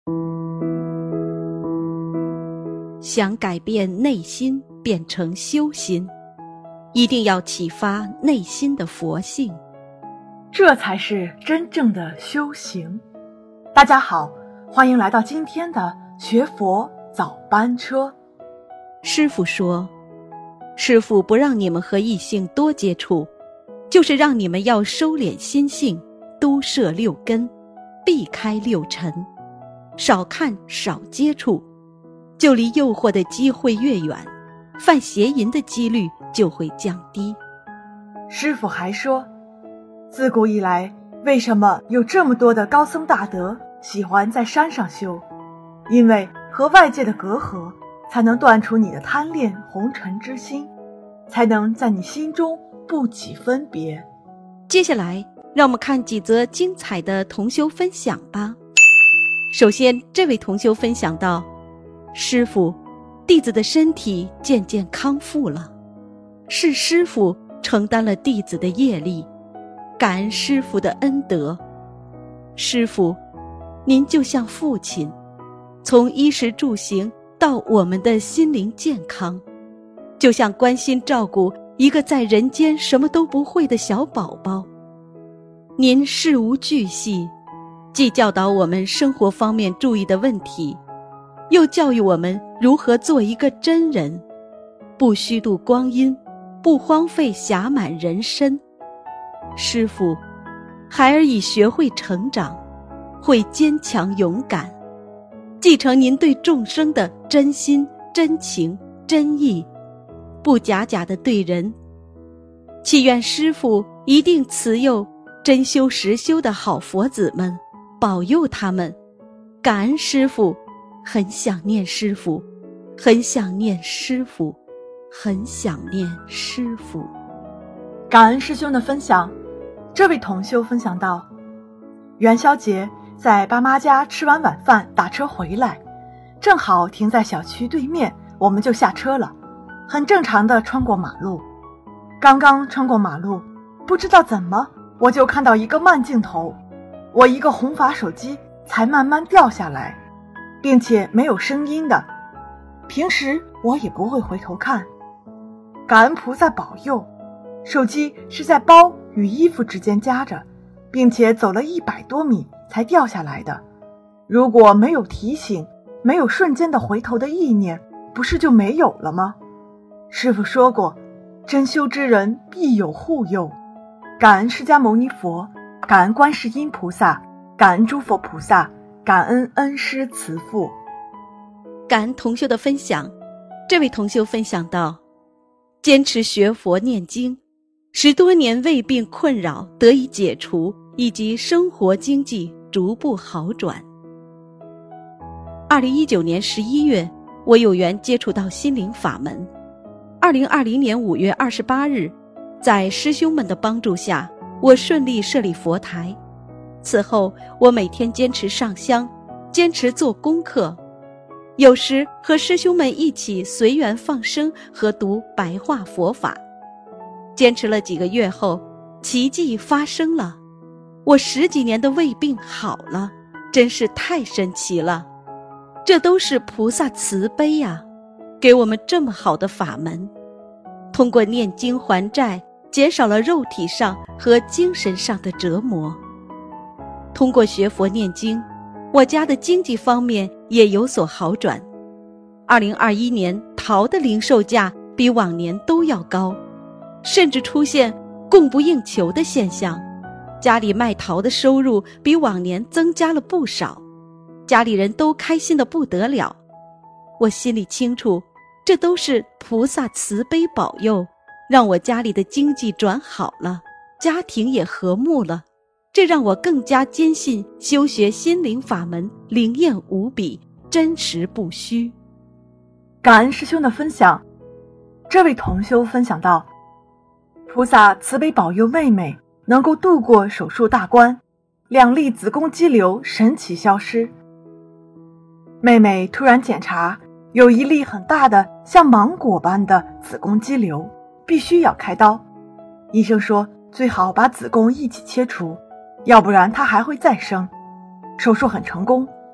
想改变内心变成修心，一定要启发内心的佛性， 这才是真正的修行。大家好，欢迎来到今天的学佛早班车。 师父说，师父不让你们和异性多接触，就是让你们要收敛心性，都摄六根，避开六尘，少看少接触，就离诱惑的机会越远，犯邪淫的几率就会降低。 师父还说，自古以来，为什么有这么多的高僧大德喜欢在山上修？因为和外界的隔阂，才能断除你的贪恋红尘之心，才能在你心中不起分别。 接下来让我们看几则精彩的同修分享吧。首先，这位同修分享到，师父，弟子的身体渐渐康复了，是师父承担了弟子的业力，感恩师父的恩德。师父，您就像父亲，从衣食住行到我们的心灵健康，就像关心照顾一个在人间什么都不会的小宝宝。您事无巨细，既教导我们生活方面注意的问题，又教育我们如何做一个真人，不虚度光阴，不荒废暇满人身。师父，孩儿已学会成长，会坚强勇敢，继承您对众生的真心真情真意，不假假地对人。祈愿师父一定慈佑真修实修的好佛子们，保佑他们。感恩师父，很想念师父，很想念师父，很想念师父。 感恩师兄的分享。这位同修分享到，元宵节在爸妈家吃完晚饭打车回来，正好停在小区对面，我们就下车了，很正常的穿过马路。刚刚穿过马路，不知道怎么我就看到一个慢镜头，我一个红发手机才慢慢掉下来，并且没有声音的，平时我也不会回头看。感恩菩萨保佑，手机是在包与衣服之间夹着，并且走了100多米才掉下来的。如果没有提醒，没有瞬间的回头的意念，不是就没有了吗？师父说过，真修之人必有护佑。感恩释迦牟尼佛，感恩观世音菩萨，感恩诸佛菩萨，感恩恩师慈父。 感恩同修的分享。这位同修分享到，坚持学佛念经，10多年胃病困扰得以解除，以及生活经济逐步好转。2019年11月，我有缘接触到心灵法门。2020年5月28日，在师兄们的帮助下，我顺利设立佛台。此后，我每天坚持上香，坚持做功课，有时和师兄们一起随缘放生和读白话佛法。坚持了几个月后，奇迹发生了，我10几年的胃病好了，真是太神奇了。这都是菩萨慈悲啊，给我们这么好的法门。通过念经还债，减少了肉体上和精神上的折磨。通过学佛念经，我家的经济方面也有所好转。2021年桃的零售价比往年都要高，甚至出现供不应求的现象，家里卖桃的收入比往年增加了不少，家里人都开心得不得了。我心里清楚，这都是菩萨慈悲保佑，让我家里的经济转好了，家庭也和睦了。这让我更加坚信修学心灵法门灵验无比，真实不虚。 感恩师兄的分享。这位同修分享到，菩萨慈悲保佑妹妹能够度过手术大关，2粒子宫肌瘤神奇消失。妹妹突然检查，有1粒很大的像芒果般的子宫肌瘤，必须要开刀。医生说最好把子宫一起切除，要不然她还会再生。手术很成功。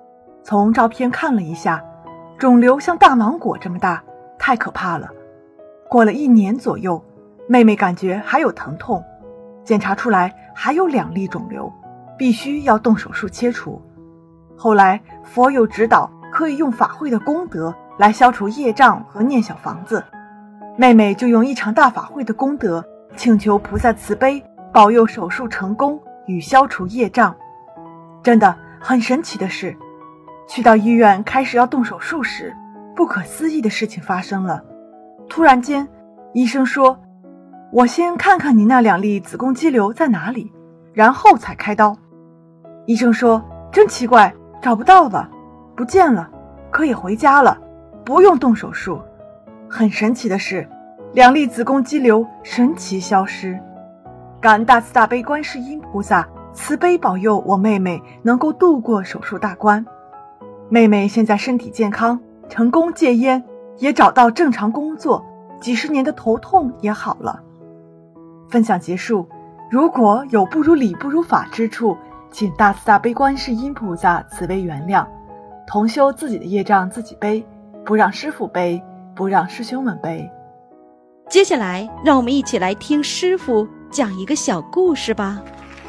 从照片看了一下，肿瘤像大芒果这么大，太可怕了。过了1年左右，妹妹感觉还有疼痛，检查出来还有2粒肿瘤，必须要动手术切除。后来佛有指导，可以用法会的功德来消除业障和念小房子，妹妹就用一场大法会的功德，请求菩萨慈悲，保佑手术成功与消除业障。真的很神奇的是，去到医院开始要动手术时，不可思议的事情发生了。突然间，医生说，我先看看你那2粒子宫肌瘤在哪里，然后才开刀。医生说，真奇怪，找不到了，不见了，可以回家了，不用动手术。很神奇的是，2粒子宫肌瘤神奇消失。感恩大慈大悲观世音菩萨慈悲保佑我妹妹能够度过手术大关。妹妹现在身体健康，成功戒烟，也找到正常工作，几十年的头痛也好了。分享结束，如果有不如理不如法之处，请大慈大悲观世音菩萨慈悲原谅。同修自己的业障自己背，不让师父背，不让师兄们背。 接下来让我们一起来听师父讲一个小故事吧。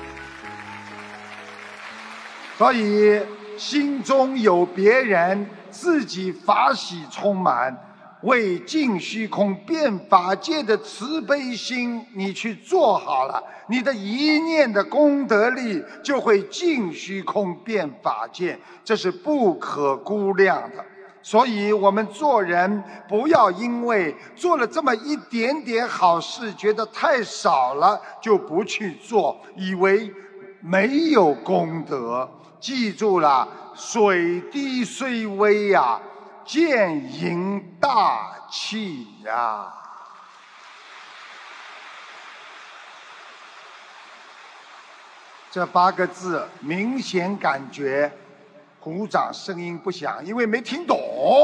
所以心中有别人，自己法喜充满，为尽虚空变法界的慈悲心，你去做好了，你的一念的功德力就会尽虚空变法界，这是不可估量的。所以我们做人不要因为做了这么一点点好事，觉得太少了就不去做，以为没有功德。记住了，水滴虽微呀，渐盈大器呀。这8个字明显感觉鼓掌声音不响，因为没听懂。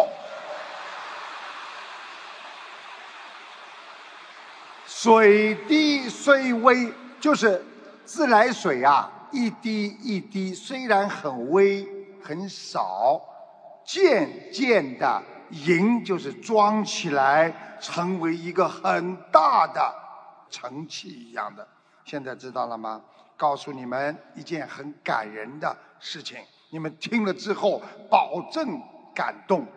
水滴虽微，就是自来水啊，一滴一滴，虽然很微很少，渐渐的盈，就是装起来成为一个很大的盛器一样的。现在知道了吗？告诉你们一件很感人的事情，你们听了之后保证感动。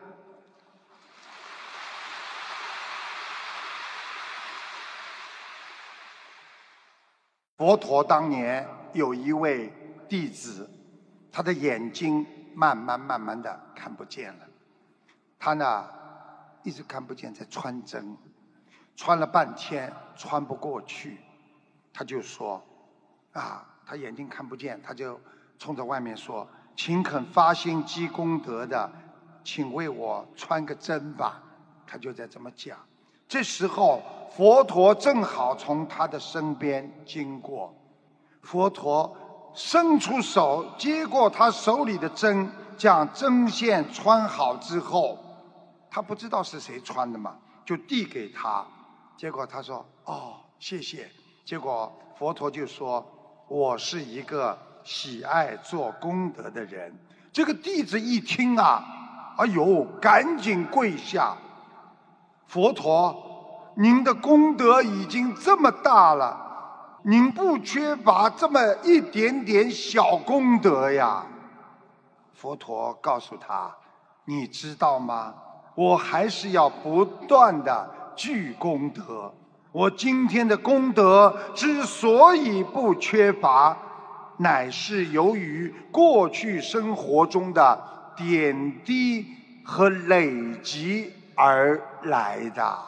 佛陀当年有一位弟子，他的眼睛慢慢的看不见了，他呢一直看不见，在穿针，穿了半天穿不过去，他就说他眼睛看不见，他就冲着外面说，请肯发心积功德的，请为我穿个针吧。他就在这么讲。这时候佛陀正好从他的身边经过，佛陀伸出手接过他手里的针，将针线穿好之后，他不知道是谁穿的嘛，就递给他。结果他说，谢谢。结果佛陀就说，我是一个喜爱做功德的人。这个弟子一听哎呦，赶紧跪下。佛陀，您的功德已经这么大了，您不缺乏这么一点点小功德呀。佛陀告诉他，你知道吗？我还是要不断的聚功德。我今天的功德之所以不缺乏，乃是由于过去生活中的点滴和累积而来的。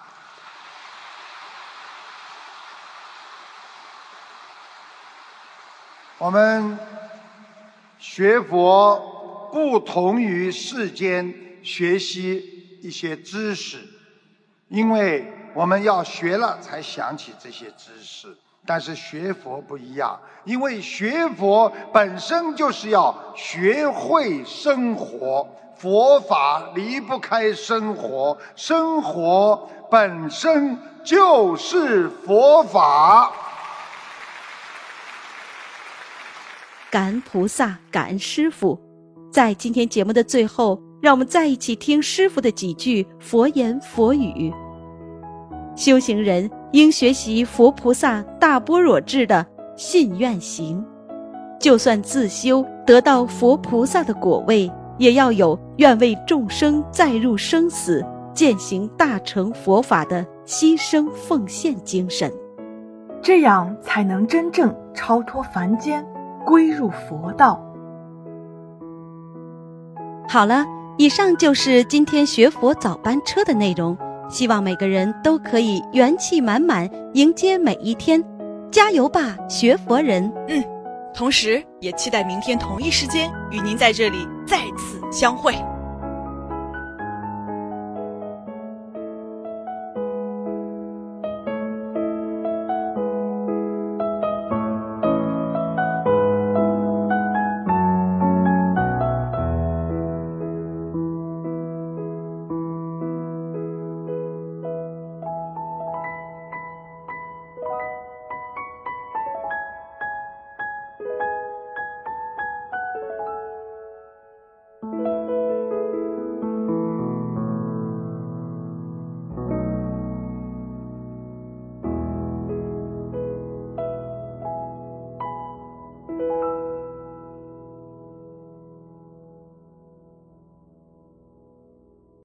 我们学佛不同于世间学习一些知识，因为我们要学了才想起这些知识，但是学佛不一样，因为学佛本身就是要学会生活，佛法离不开生活，生活本身就是佛法。 感恩菩萨，感恩师父。 在今天节目的最后，让我们再一起听师父的几句佛言佛语。修行人应学习佛菩萨大般若智的信愿行，就算自修得到佛菩萨的果位，也要有愿为众生再入生死，践行大乘佛法的牺牲奉献精神， 这样才能真正超脱凡间，归入佛道。 好了，以上就是今天学佛早班车的内容，希望每个人都可以元气满满迎接每一天，加油吧，学佛人！ 同时也期待明天同一时间与您在这里再次相会。